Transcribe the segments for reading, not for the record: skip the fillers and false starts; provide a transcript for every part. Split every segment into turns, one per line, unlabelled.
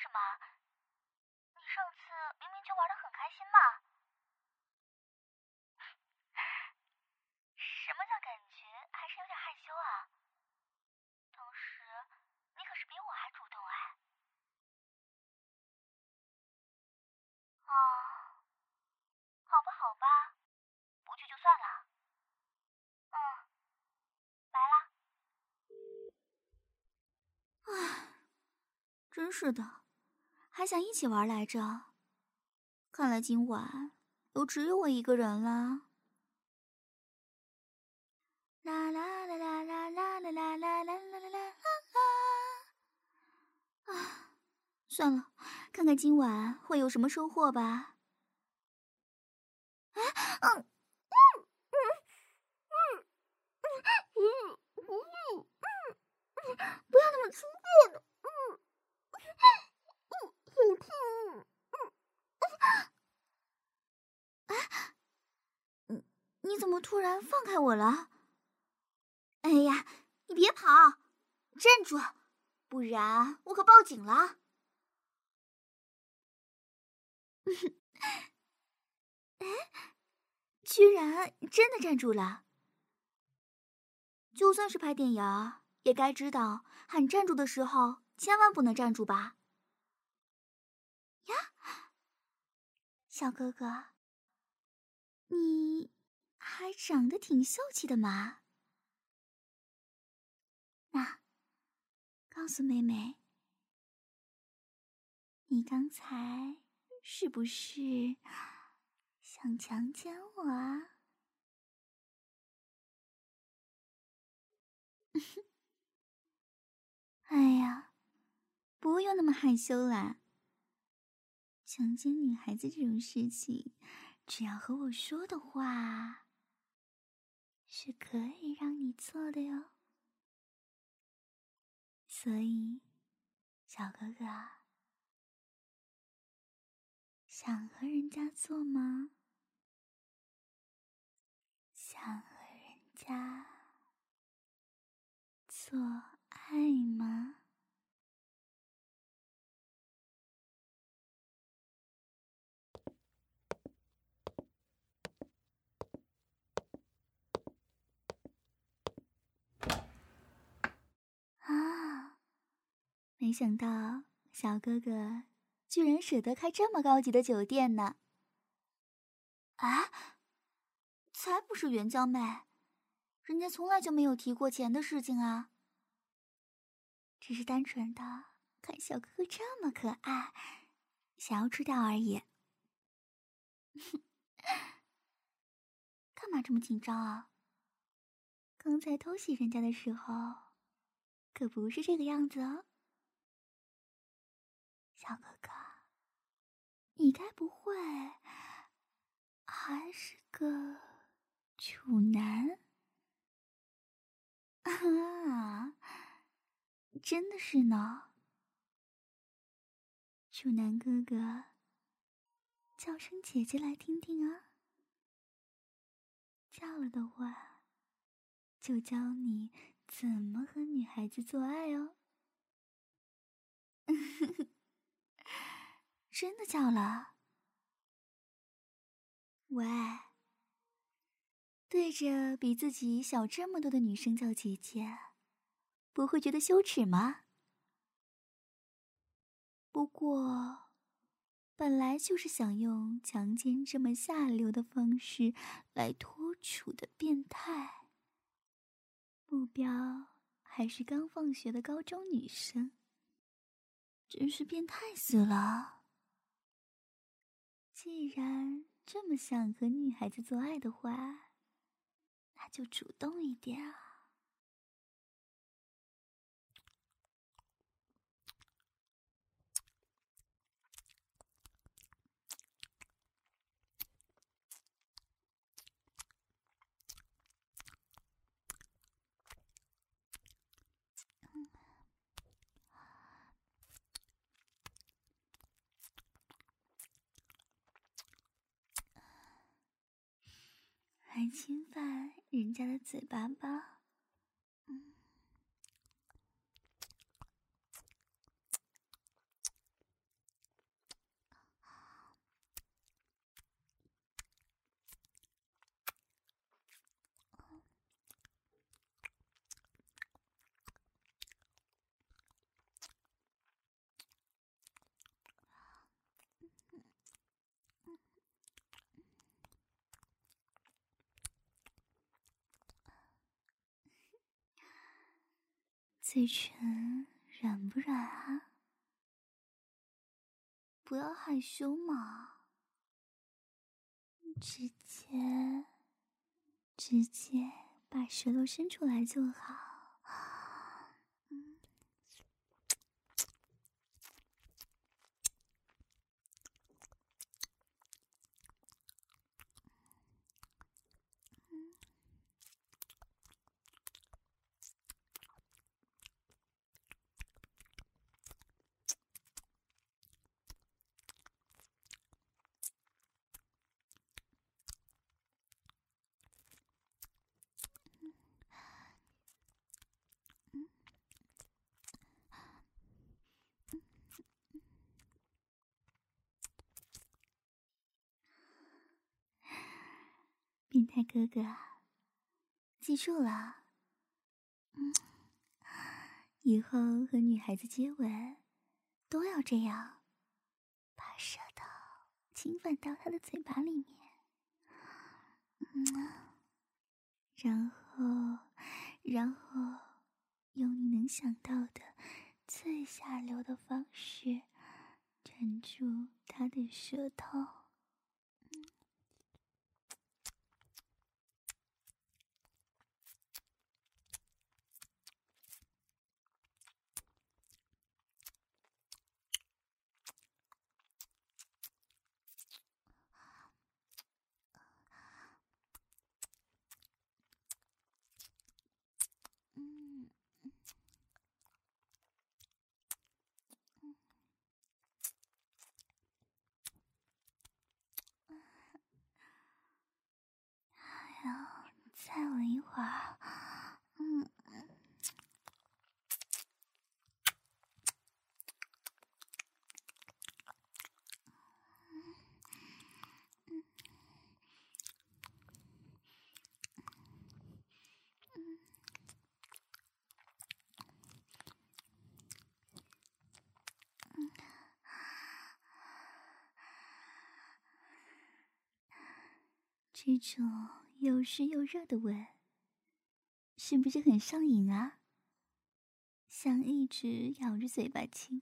什么？你上次明明就玩得很开心嘛。什么叫感觉还是有点害羞啊？当时你可是比我还主动哎。哦，好吧好吧，不去就算了。嗯，拜啦。
唉，真是的，还想一起玩来着。看来今晚都只有我一个人了。啦啦啦啦啦啦啦啦啦啦啦啦啦！啊，算了，看看今晚会有什么收获吧。不要那么粗暴的，好痛！你怎么突然放开我了？哎呀，你别跑，站住，不然我可报警了。哎，居然真的站住了。就算是拍电影，也该知道喊站住的时候千万不能站住吧？呀，小哥哥，你还长得挺秀气的嘛。那，告诉妹妹，你刚才是不是想强奸我啊？哎呀，不用那么害羞啦。强奸女孩子这种事情，只要和我说的话，是可以让你做的哟。所以，小哥哥，想和人家做吗？想和人家做爱吗？啊，没想到小哥哥居然舍得开这么高级的酒店呢。啊，才不是援交妹，人家从来就没有提过钱的事情啊。只是单纯的看小哥哥这么可爱，想要吃掉而已。干嘛这么紧张啊？刚才偷袭人家的时候，可不是这个样子哦。小哥哥，你该不会还是个处男啊？真的是呢。处男哥哥，叫声姐姐来听听啊。叫了的话，就教你怎么和女孩子做爱哦。真的叫了。喂，对着比自己小这么多的女生叫姐姐，不会觉得羞耻吗？不过，本来就是想用强奸这么下流的方式来脱处的变态，目标还是刚放学的高中女生，真是变态死了。既然这么想和女孩子做爱的话，那就主动一点啊。还侵犯人家的嘴巴吧？ 嘴唇软不软啊？不要害羞嘛，直接把舌头伸出来就好。变态哥哥，记住了，以后和女孩子接吻都要这样，把舌头侵犯到她的嘴巴里面，然后用你能想到的最下流的方式缠住她的舌头。再吻一会儿，这种又湿又热的吻，是不是很上瘾啊？想一直咬着嘴巴亲。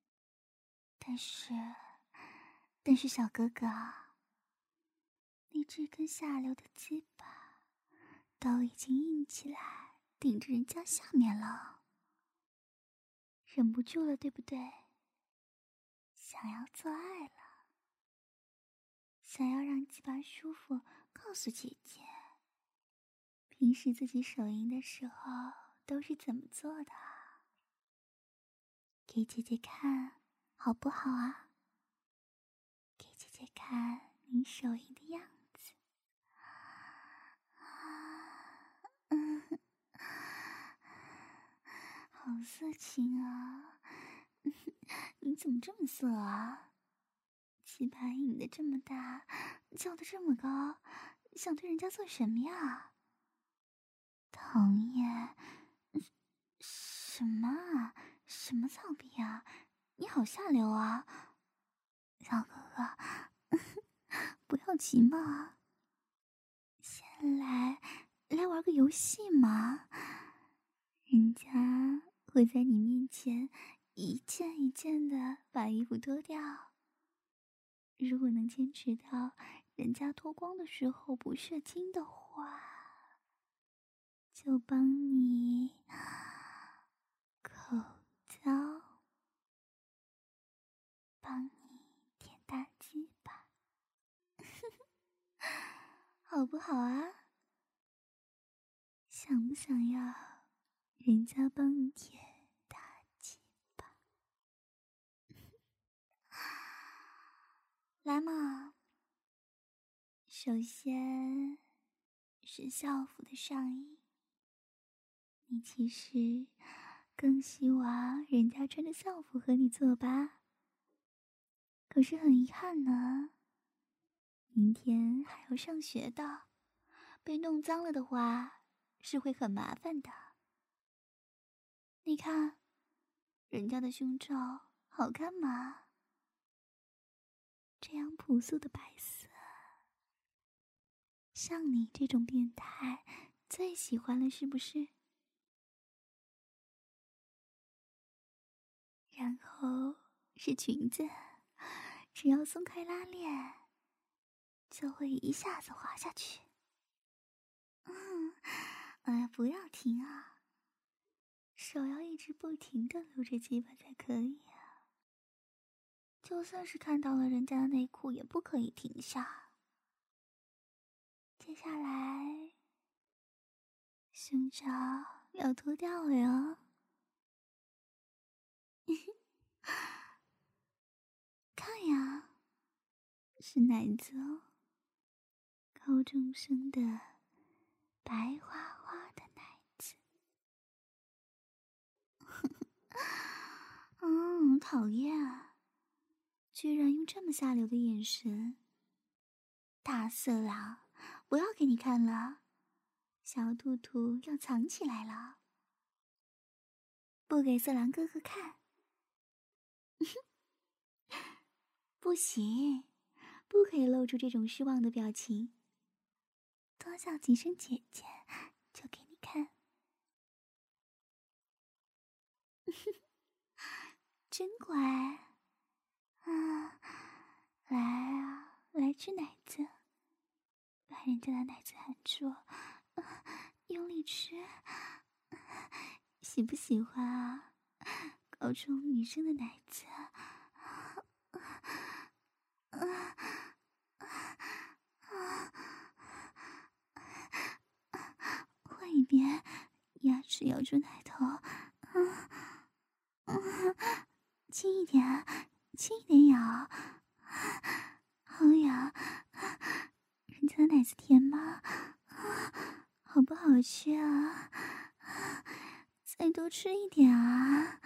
但是小哥哥，你这根下流的鸡巴都已经硬起来，顶着人家下面了，忍不住了，对不对？想要做爱了，想要让鸡巴舒服，告诉姐姐，平时自己手淫的时候都是怎么做的？给姐姐看，好不好啊？给姐姐看你手淫的样子。好色情啊！你怎么这么色啊？鸡巴引得这么大，叫得这么高，想对人家做什么呀？讨厌！什么啊？什么操逼啊？你好下流啊！小哥哥，不要急嘛，先来玩个游戏嘛。人家会在你面前一件一件的把衣服脱掉，如果能坚持到人家脱光的时候不射精的话，就帮你口交，帮你舔大鸡巴，好不好啊？想不想要人家帮你舔大鸡巴？来嘛，首先是校服的上衣，你其实更希望人家穿着校服和你做吧？可是很遗憾呢，明天还要上学的，被弄脏了的话是会很麻烦的。你看，人家的胸罩好看吗？这样朴素的白色，像你这种变态最喜欢了，是不是？ 然后是裙子，只要松开拉链，就会一下子滑下去。不要停啊，手要一直不停地撸着鸡巴才可以啊。就算是看到了人家的内裤，也不可以停下。接下来，胸罩要脱掉了哟。看呀，是奶子哦，高中生的白花花的奶子。讨厌啊！居然用这么下流的眼神。大色狼，不要给你看了，小兔兔要藏起来了，不给色狼哥哥看。不行，不可以露出这种失望的表情。多叫几声姐姐，就给你看。真乖啊！来啊，来吃奶子，把人家的奶子含住，用力吃。喜不喜欢啊？高中女生的奶子。换一边，牙齿咬住奶头。轻一点啊，轻一点咬。好痒，人家的奶子甜吗？好不好吃啊？再多吃一点啊！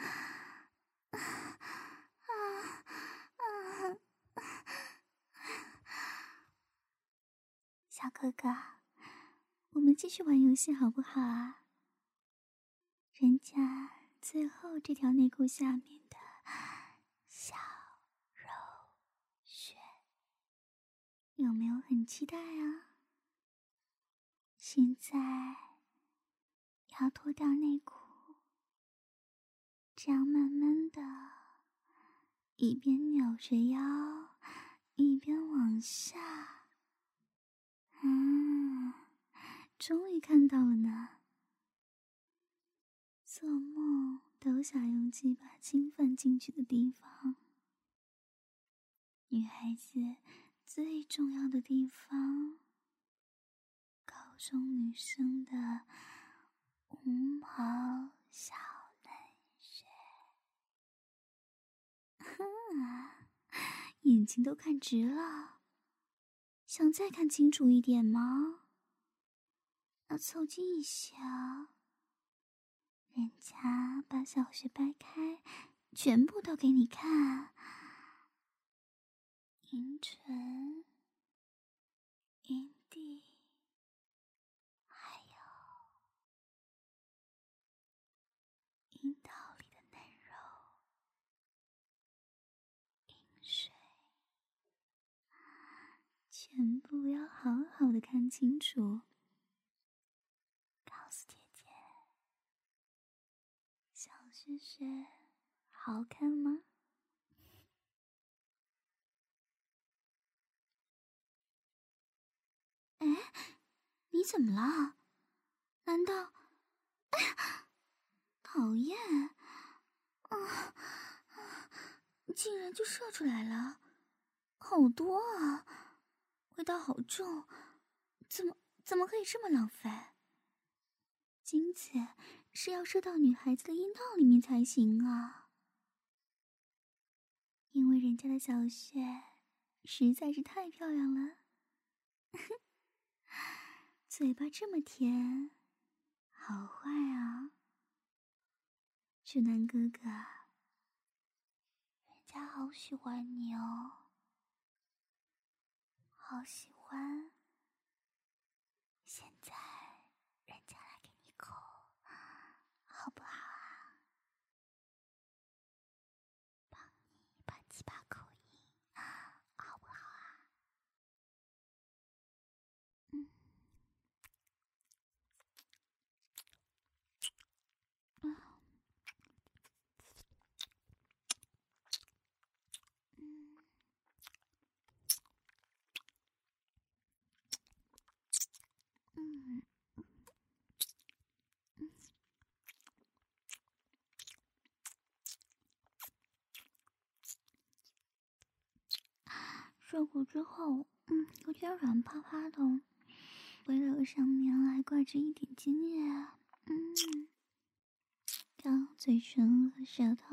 小哥哥，我们继续玩游戏好不好啊？人家最后这条内裤下面的小肉穴，有没有很期待啊？现在要脱掉内裤，这样慢慢的，一边扭着腰，一边往下。终于看到了呢。做梦都想用鸡巴侵犯进去的地方，女孩子最重要的地方，高中女生的无毛小嫩穴。眼睛都看直了，想再看清楚一点吗？那凑近一些啊，人家把小穴掰开，全部都给你看。阴唇、阴蒂，还有阴道里的嫩肉、阴水，全部要好好的看清楚。告诉姐姐，小穴穴好看吗？哎，你怎么了？难道……哎呀，讨厌！竟然就射出来了，好多啊，味道好重，怎么可以这么浪费？精子是要射到女孩子的阴道里面才行啊，因为人家的小穴实在是太漂亮了。嘴巴这么甜，好坏啊！直男哥哥，人家好喜欢你哦，好喜欢。现在人家来给你口，好不好啊？帮你把鸡巴口硬，好不好啊？ 睡过之后，有点软趴趴的，围柳上面还挂着一点精液，让嘴唇和舌头，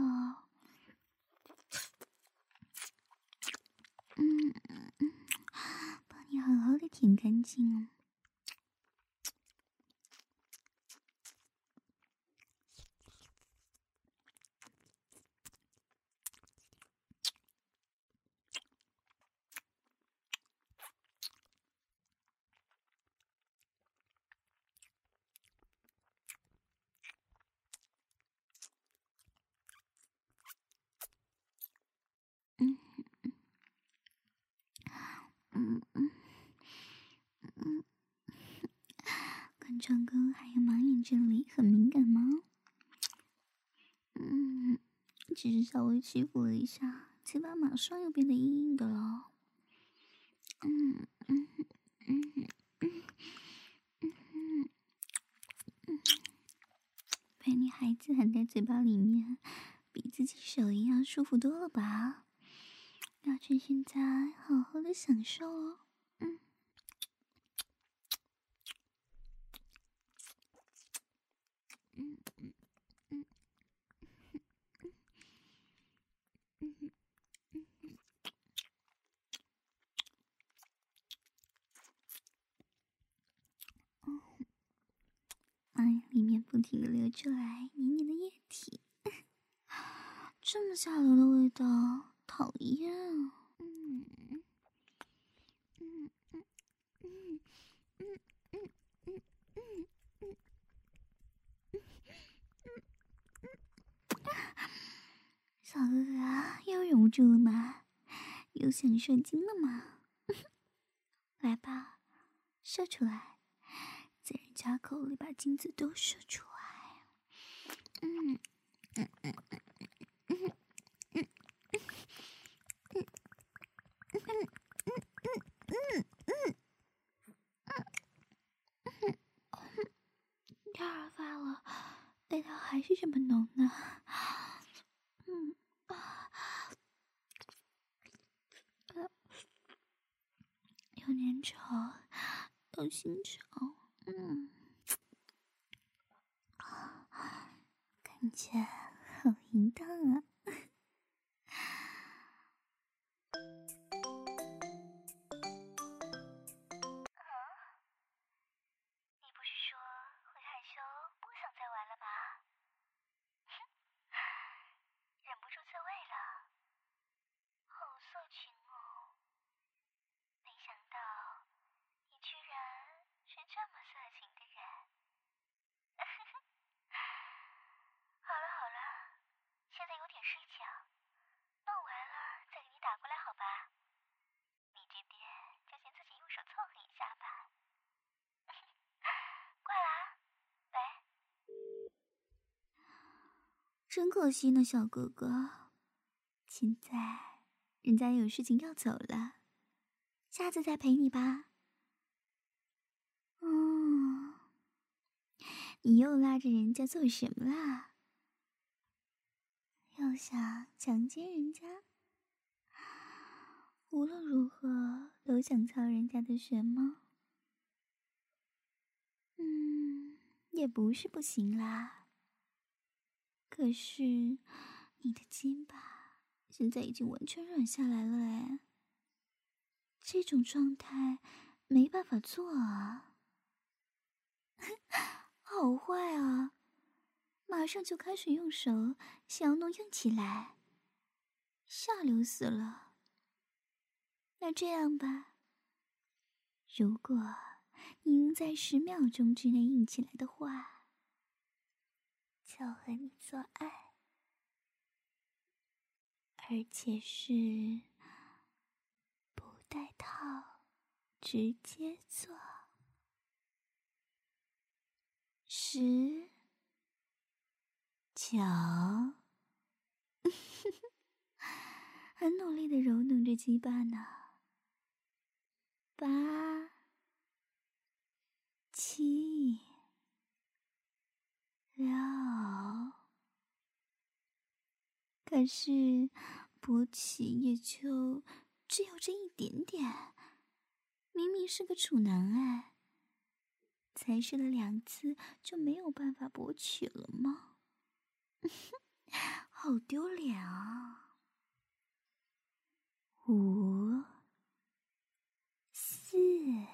帮你好好的舔干净哦。关窗沟还有马眼这里很敏感吗？只是稍微欺负了一下，嘴巴马上又变得硬硬的了。被你孩子含在嘴巴里面，比自己手一样舒服多了吧？要趁现在好好的享受哦。里面不停的流出来黏黏的液体，这么下流的味道，讨厌啊！小哥哥又忍不住了吗？又想射精了吗？来吧，射出来，在人家口里把精子都射出来。第二发了，味道还是这么浓呢。又粘稠，又新潮，感觉好淫荡啊！
你不是说会害羞，不想再玩了吗？忍不住自慰了，好色情哦！没想到你居然是这么色情的人。好了好了，现在有点睡觉，弄完了再给你打过来好吧？你这边就先自己用手凑合一下吧。挂了啊，喂。
真可惜呢，小哥哥，现在人家有事情要走了，下次再陪你吧。你又拉着人家做什么啦？又想强奸人家？无论如何都想操人家的穴吗？也不是不行啦。可是你的肩膀现在已经完全软下来了哎，这种状态没办法做啊。好坏啊，马上就开始用手想要弄硬起来，下流死了。那这样吧，如果你能在10秒钟之内硬起来的话，就和你做爱，而且是不带套，直接做。10、9，很努力的揉弄着鸡巴呢。8、7、6，可是勃起也就只有这一点点，明明是个处男哎，才试了2次就没有办法勃起了吗？好丢脸啊！5、4，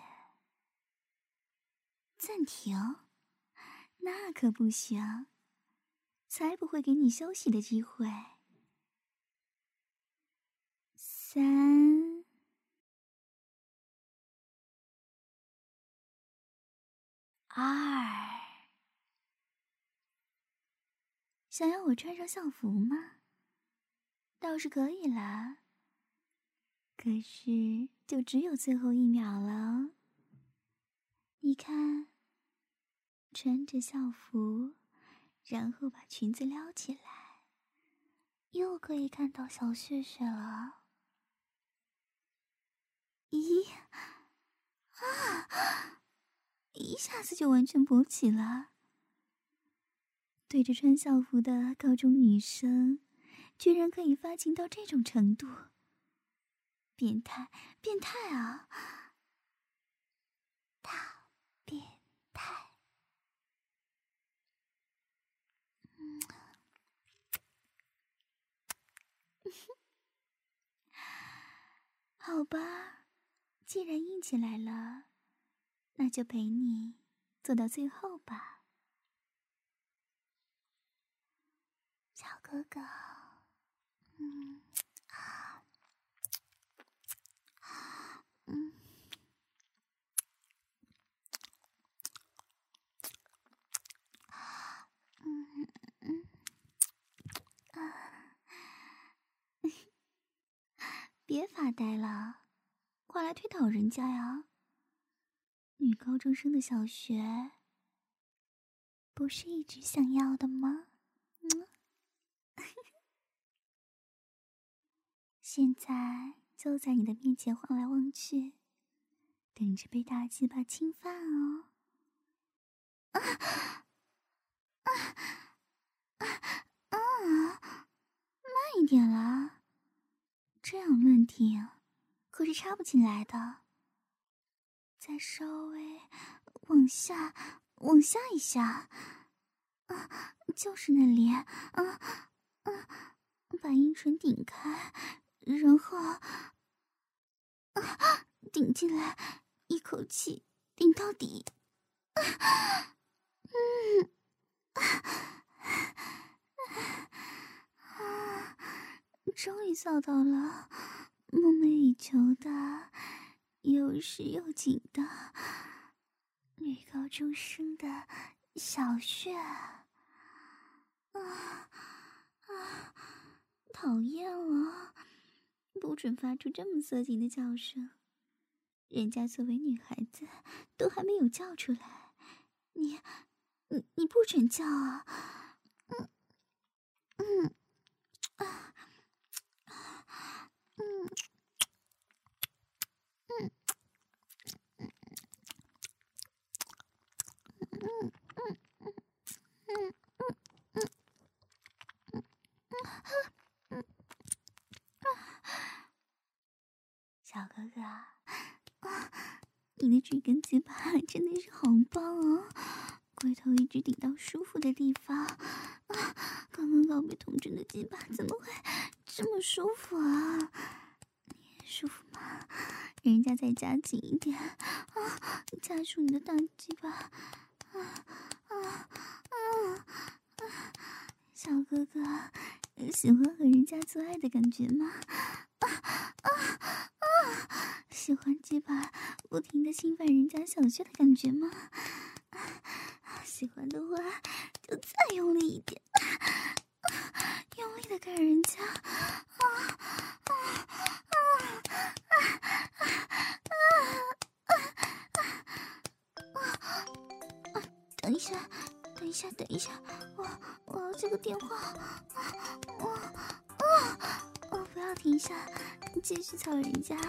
暂停，那可不行，才不会给你休息的机会。3、2，想要我穿上校服吗？倒是可以啦，可是就只有最后1秒了。你看，穿着校服，然后把裙子撩起来，又可以看到小穴穴了。咦，一下子就完全勃起了。对着穿校服的高中女生，居然可以发情到这种程度，变态，变态啊！大变态。好吧，既然硬起来了，那就陪你做到最后吧，小哥哥。别发呆了，快来推倒人家呀！女高中生的小学，不是一直想要的吗？现在就在你的面前晃来晃去，等着被大鸡巴侵犯哦！慢一点啦，这样乱挺可是插不进来的。再稍微往下一下，就是那里，把阴唇顶开，然后顶进来，一口气顶到底。终于找到了梦寐以求的又湿又紧的女高中生的小穴。讨厌了，不准发出这么色情的叫声，人家作为女孩子都还没有叫出来，你不准叫啊！小哥哥，你的这根鸡巴真的是好棒哦！龟头一直顶到舒服的地方，刚刚告别童真的鸡巴怎么会这么舒服啊？你舒服吗？人家再加紧一点加速你的大鸡巴，小哥哥，喜欢和人家做爱的感觉吗？喜欢鸡巴不停地侵犯人家小穴的感觉吗？喜欢的话就再用力一点，用力的干人家。等一下，我要接个电话。我不要停下，继续操人家。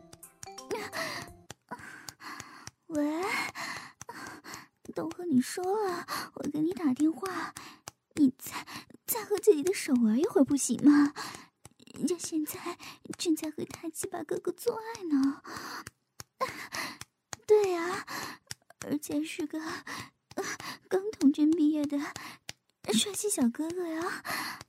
喂，都和你说了，我给你打电话，你再和自己的手玩一会儿不行吗？ 人家现在正在和大鸡巴哥哥做爱呢。对啊，而且是个刚童真毕业的帅气小哥哥呀。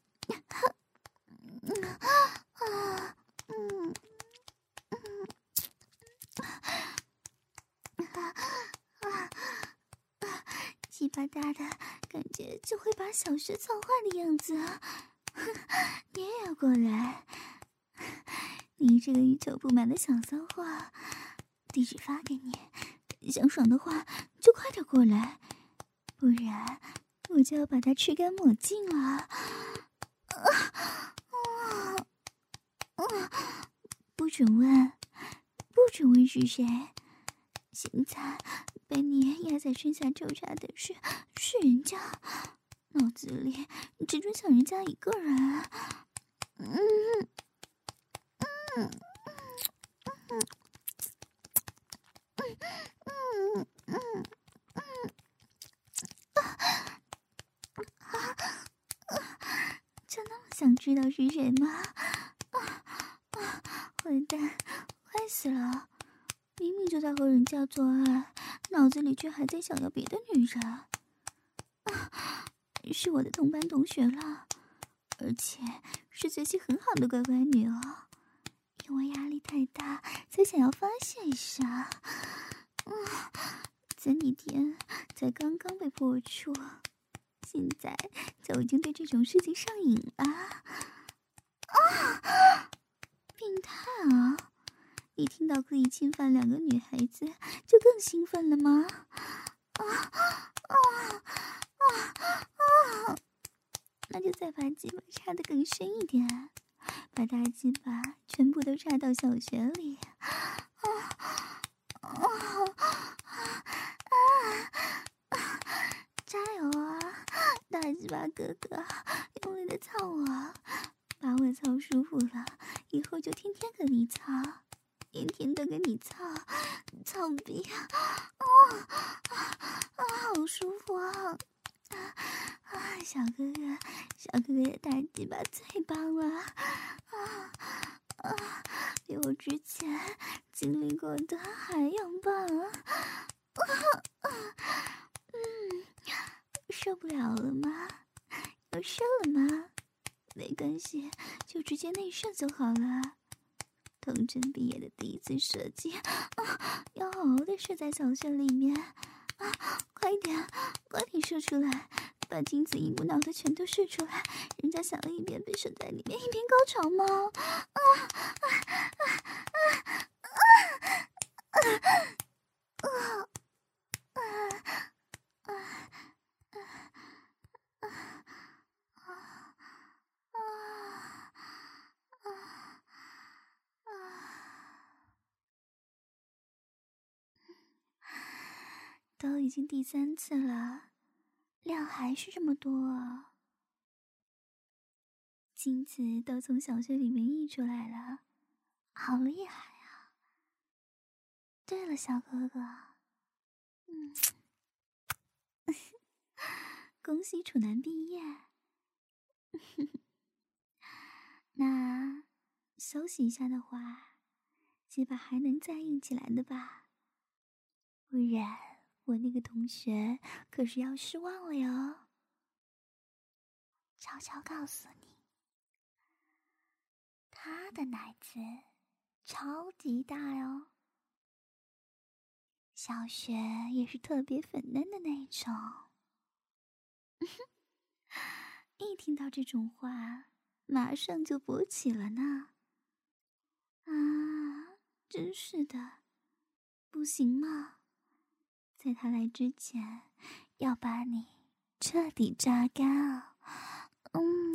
鸡巴大的感觉就会把小学操坏的样子。你也要过来？你这个欲求不满的小骚货，地址发给你，想爽的话就快点过来，不然我就要把它吃干抹净了。不准问，不准问是谁。现在被你压在身下纠缠的是人家，脑子里只准想人家一个人。就那么想知道是谁吗？混蛋，坏死了！明明就在和人家做爱，脑子里却还在想要别的女人。是我的同班同学了，而且是学习很好的乖乖女哦。因为压力太大，才想要发泄一下。前几天才刚刚被破处，现在就已经对这种事情上瘾了。病态啊！一听到可以侵犯2个女孩子，就更兴奋了吗？那就再把鸡巴插得更深一点，把大鸡巴全部都插到小穴里。加油啊，大鸡巴哥哥，用力的操我，把我操舒服了，以后就天天跟你操，天天都跟你操，操逼好舒服啊！小哥哥的大鸡巴最棒了比我之前经历过的还要棒受不了了吗？有射了吗？没关系，就直接内射就好了。童真毕业的第一次射击要好好的射在小穴里面快点射出来，把精子一股脑的全都射出来，人家想要一边被射在里面一边高潮吗？都已经第3次了，量还是这么多啊！精子都从小穴里面溢出来了，好厉害啊！对了，小哥哥，恭喜处男毕业。那休息一下的话，鸡巴还能再硬起来的吧？不然我那个同学可是要失望了哟。悄悄告诉你，他的奶子超级大哟，小穴也是特别粉嫩的那种。一听到这种话，马上就勃起了呢。真是的，不行吗？在他来之前，要把你彻底榨干啊！